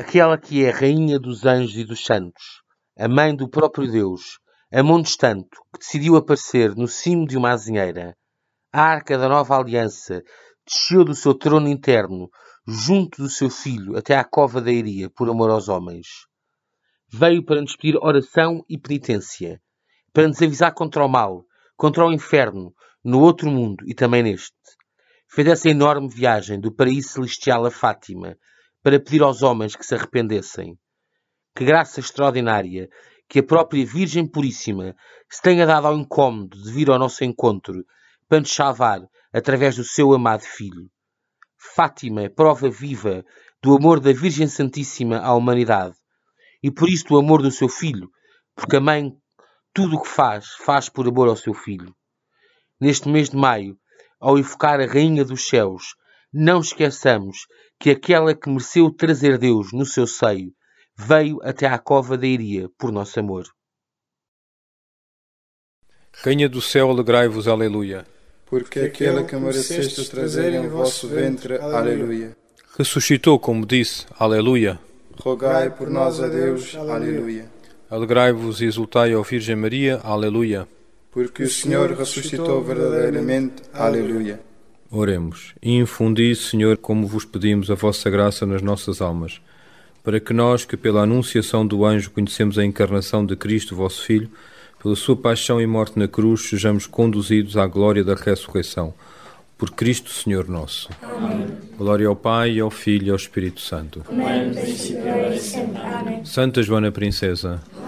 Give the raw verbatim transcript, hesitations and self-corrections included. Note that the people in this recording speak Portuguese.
aquela que é a rainha dos anjos e dos santos, a mãe do próprio Deus, amou-nos tanto que decidiu aparecer no cimo de uma azinheira. A arca da nova aliança desceu do seu trono interno, junto do seu filho, até à cova da Iria, por amor aos homens. Veio para nos pedir oração e penitência, para nos avisar contra o mal, contra o inferno, no outro mundo e também neste. Fez essa enorme viagem do paraíso celestial a Fátima, para pedir aos homens que se arrependessem. Que graça extraordinária que a própria Virgem Puríssima se tenha dado ao incómodo de vir ao nosso encontro para nos salvar através do seu amado Filho. Fátima é prova viva do amor da Virgem Santíssima à humanidade e por isso do amor do seu Filho, porque a mãe tudo o que faz, faz por amor ao seu Filho. Neste mês de maio, ao invocar a Rainha dos Céus, não esqueçamos que aquela que mereceu trazer Deus no seu seio veio até à cova da Iria por nosso amor. Rainha do céu, alegrai-vos, aleluia. Porque aquela que mereceste trazer em vosso ventre, aleluia. Ressuscitou, como disse, aleluia. Rogai por nós a Deus, aleluia. Alegrai-vos e exultai, ó Virgem Maria, aleluia. Porque o Senhor ressuscitou verdadeiramente, aleluia. Oremos. E infundi, Senhor, como vos pedimos, a vossa graça nas nossas almas, para que nós, que pela anunciação do anjo conhecemos a encarnação de Cristo, vosso Filho, pela sua paixão e morte na cruz, sejamos conduzidos à glória da ressurreição. Por Cristo, Senhor nosso. Amém. Glória ao Pai, ao Filho e ao Espírito Santo. Como é no princípio, agora e sempre. Amém. Santa Joana Princesa,